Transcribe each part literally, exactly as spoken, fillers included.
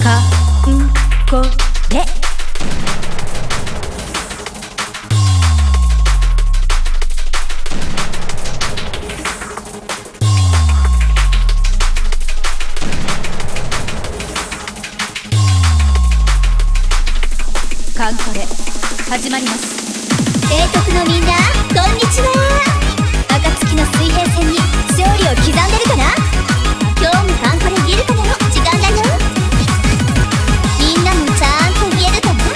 かんこれカンコレ始まります。 帝国のみんなこんにちは。暁の水平線に勝利を刻んでるかな。今日もカンコレギルカナの時間だよ。みんなもちゃんと言えるかな。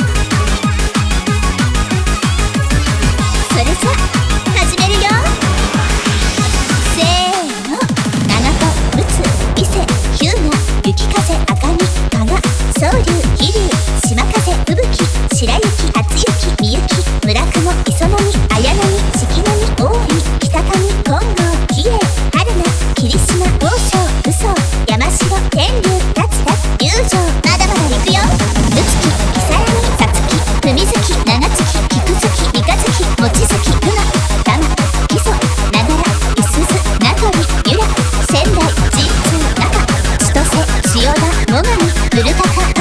それじゃ始めるよ。せーの。長門、陸奥、伊勢、日向、雪風、赤城、加賀、宗龍、飛龍、島風、吹雪、白雪、初雪、みゆき、村雲、磯波、綾波、四季波、大井、北上、金剛、比叡、春菜、霧島、王将、嘘、山城、天竜、立田、龍城、まだまだ行くよ。宇月、伊佐山、さつき、文月、七月、菊月、三日月、望月、熊、玉、木曽、ながら、いすゞ、名取、由良、仙台、神通、中、千歳、千代田、最上、古高、